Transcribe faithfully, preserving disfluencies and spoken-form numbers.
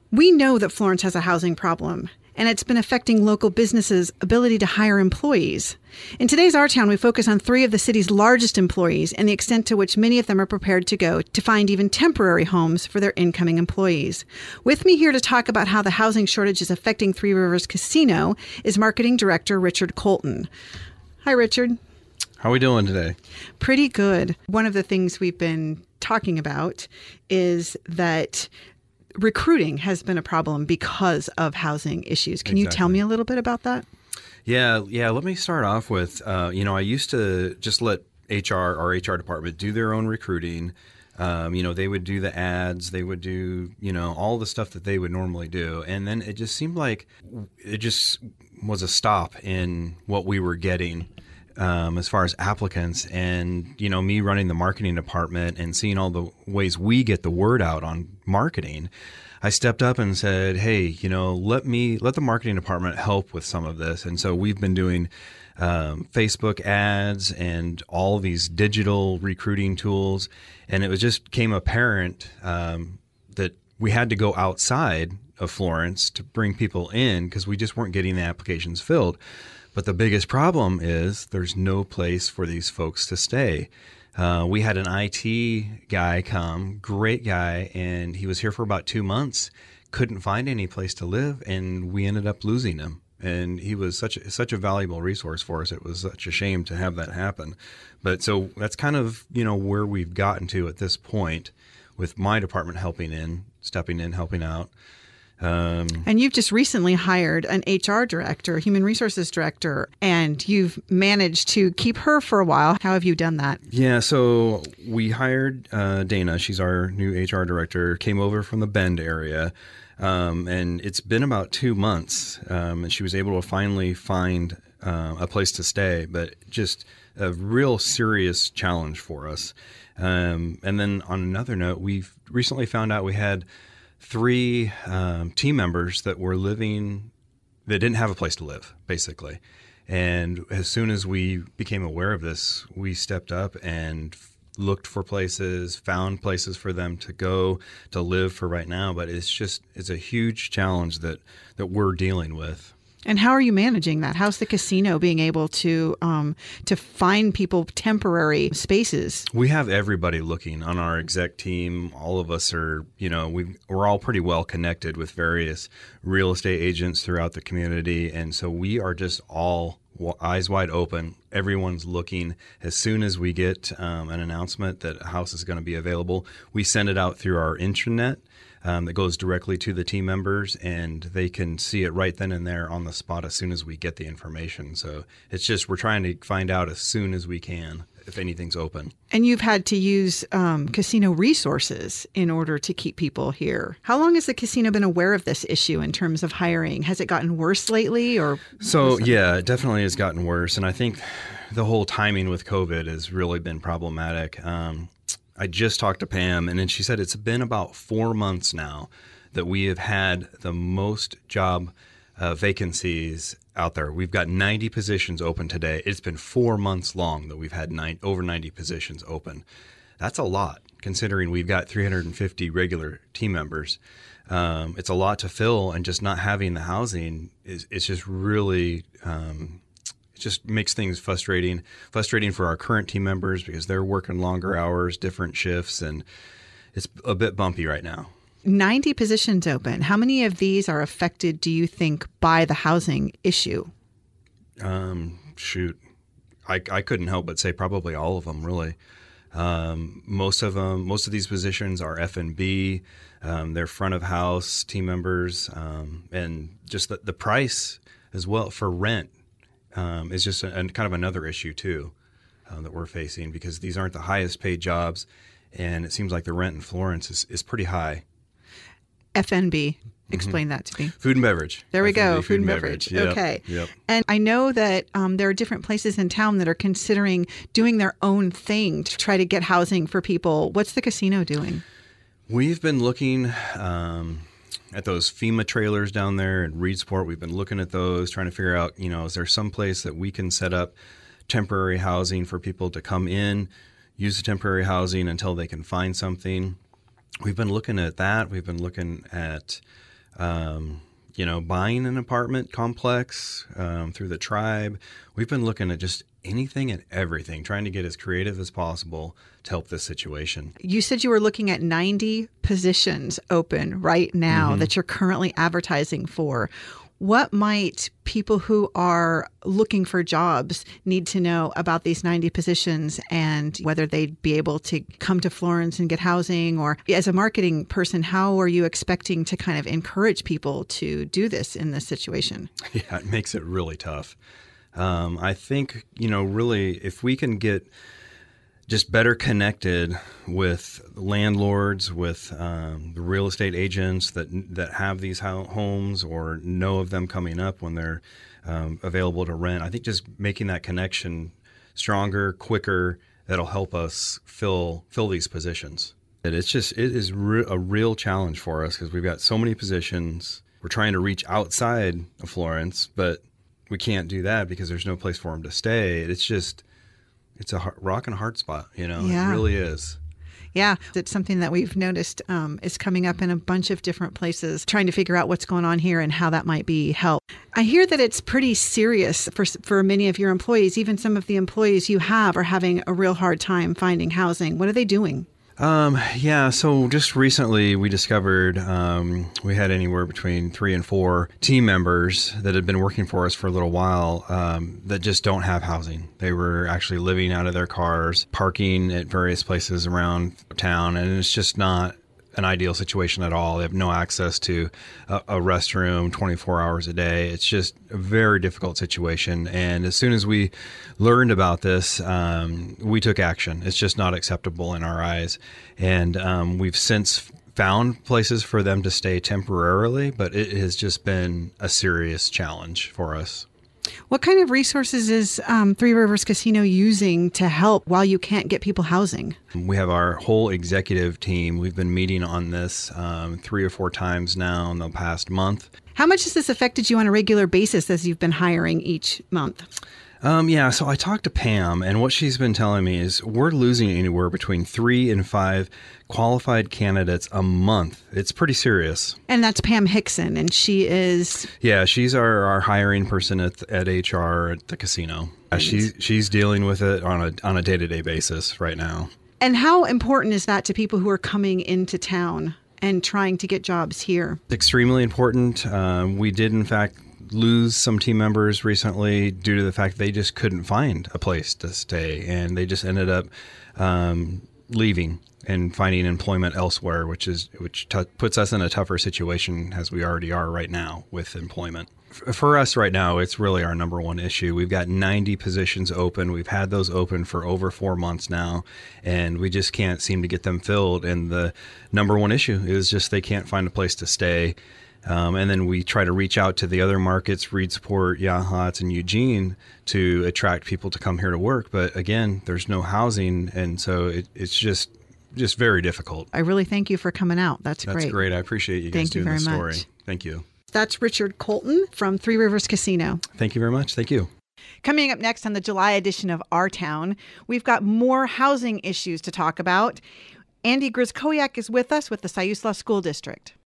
We know that Florence has a housing problem, and it's been affecting local businesses' ability to hire employees. In today's Our Town, we focus on three of the city's largest employees and the extent to which many of them are prepared to go to find even temporary homes for their incoming employees. With me here to talk about how the housing shortage is affecting Three Rivers Casino is Marketing Director Richard Colton. Hi, Richard. How are we doing today? Pretty good. One of the things we've been talking about is that recruiting has been a problem because of housing issues. Can Exactly. you tell me a little bit about that? Yeah, yeah. Let me start off with, uh, you know, I used to just let H R, our H R department, do their own recruiting. Um, you know, they would do the ads, they would do, you know, all the stuff that they would normally do. And then it just seemed like it just was a stop in what we were getting um, as far as applicants. And, you know, me running the marketing department and seeing all the ways we get the word out on marketing, I stepped up and said, hey, you know, let me let the marketing department help with some of this. And so we've been doing um, Facebook ads and all these digital recruiting tools. And it was just came apparent um, that we had to go outside of Florence to bring people in because we just weren't getting the applications filled. But the biggest problem is there's no place for these folks to stay. Uh, we had an I T guy come, great guy, and he was here for about two months, couldn't find any place to live, and we ended up losing him. And he was such a, such a valuable resource for us. It was such a shame to have that happen. But so that's kind of, you know, where we've gotten to at this point with my department helping in, stepping in, helping out. Um, and you've just recently hired an H R director, human resources director, and you've managed to keep her for a while. How have you done that? Yeah, so we hired uh, Dana. She's our new H R director, came over from the Bend area. Um, and it's been about two months, um, and she was able to finally find uh, a place to stay, but just a real serious challenge for us. Um, and then on another note, we've recently found out we had three um, team members that were living, that didn't have a place to live, basically. And as soon as we became aware of this, we stepped up and looked for places, found places for them to go to live for right now. But it's just, it's a huge challenge that, that we're dealing with. And how are you managing that? How's the casino being able to um, to find people temporary spaces? We have everybody looking on our exec team. All of us are, you know, we we're all pretty well connected with various real estate agents throughout the community. And so we are just all eyes wide open. Everyone's looking. As soon as we get um, an announcement that a house is going to be available, we send it out through our intranet. Um, that goes directly to the team members, and they can see it right then and there on the spot as soon as we get the information. So it's just we're trying to find out as soon as we can if anything's open. And you've had to use um, casino resources in order to keep people here. How long has the casino been aware of this issue in terms of hiring? Has it gotten worse lately? Or So, yeah, it definitely has gotten worse. And I think the whole timing with COVID has really been problematic. Um I just talked to Pam, and then she said it's been about four months now that we have had the most job uh, vacancies out there. We've got ninety positions open today. It's been four months long that we've had nine, over ninety positions open. That's a lot, considering we've got three hundred fifty regular team members. Um, it's a lot to fill, and just not having the housing is it's just really um, just makes things frustrating, frustrating for our current team members because they're working longer hours, different shifts, and it's a bit bumpy right now. ninety positions open. How many of these are affected, do you think, by the housing issue? Um, shoot, I, I couldn't help but say probably all of them, really. Um, most of them, most of these positions are F and B. Um, they're front of house team members, um, and just the, the price as well for rent. Um, is just a, a kind of another issue, too, uh, that we're facing because these aren't the highest paid jobs. And it seems like the rent in Florence is, is pretty high. F and B. Explain mm-hmm. that to me. Food and beverage. There we F and B, go. Food, food and beverage. beverage. Yep. Okay. Yep. And I know that um, there are different places in town that are considering doing their own thing to try to get housing for people. What's the casino doing? We've been looking um, at those FEMA trailers down there in Reedsport. We've been looking at those, trying to figure out, you know, is there some place that we can set up temporary housing for people to come in, use the temporary housing until they can find something. We've been looking at that. We've been looking at um, you know, buying an apartment complex um, through the tribe. We've been looking at just anything and everything, trying to get as creative as possible to help this situation. You said you were looking at ninety positions open right now mm-hmm. that you're currently advertising for. What might people who are looking for jobs need to know about these ninety positions and whether they'd be able to come to Florence and get housing? Or as a marketing person, how are you expecting to kind of encourage people to do this in this situation? Yeah, it makes it really tough. Um, I think, you know, really, if we can get just better connected with landlords, with um, the real estate agents that that have these homes or know of them coming up when they're um, available to rent. I think just making that connection stronger, quicker, that'll help us fill fill these positions. And it's just it is re- a real challenge for us because we've got so many positions. We're trying to reach outside of Florence, but we can't do that because there's no place for them to stay. It's just It's a rock and a hard spot, you know, yeah. It really is. Yeah, it's something that we've noticed um, is coming up in a bunch of different places, trying to figure out what's going on here and how that might be helped. I hear that it's pretty serious for for many of your employees. Even some of the employees you have are having a real hard time finding housing. What are they doing? Um, yeah, so just recently we discovered um, we had anywhere between three and four team members that had been working for us for a little while um, that just don't have housing. They were actually living out of their cars, parking at various places around town, and it's just not an ideal situation at all. They have no access to a, a restroom twenty-four hours a day. It's just a very difficult situation. And as soon as we learned about this, um, we took action. It's just not acceptable in our eyes. And um, we've since found places for them to stay temporarily, but it has just been a serious challenge for us. What kind of resources is um, Three Rivers Casino using to help while you can't get people housing? We have our whole executive team. We've been meeting on this um, three or four times now in the past month. How much has this affected you on a regular basis as you've been hiring each month? Um, yeah, so I talked to Pam, and what she's been telling me is we're losing anywhere between three and five qualified candidates a month. It's pretty serious. And that's Pam Hickson, and she is... Yeah, she's our, our hiring person at, at H R at the casino. Uh, she's, she's dealing with it on a on a day-to-day basis right now. And how important is that to people who are coming into town and trying to get jobs here? Extremely important. Um, we did, in fact, lose some team members recently due to the fact they just couldn't find a place to stay, and they just ended up um, leaving and finding employment elsewhere, which is which t- puts us in a tougher situation as we already are right now with employment. F- for us right now, it's really our number one issue. We've got ninety positions open. We've had those open for over four months now, and we just can't seem to get them filled. And the number one issue is just they can't find a place to stay. Um, and then we try to reach out to the other markets, Reedsport, Yachats, and Eugene, to attract people to come here to work. But again, there's no housing, and so it, it's just just very difficult. I really thank you for coming out. That's, That's great. That's great. I appreciate you guys thank doing you very this story. Much. Thank you. That's Richard Colton from Three Rivers Casino. Thank you very much. Thank you. Coming up next on the July edition of Our Town, we've got more housing issues to talk about. Andy Gryzkowiak is with us with the Siuslaw School District.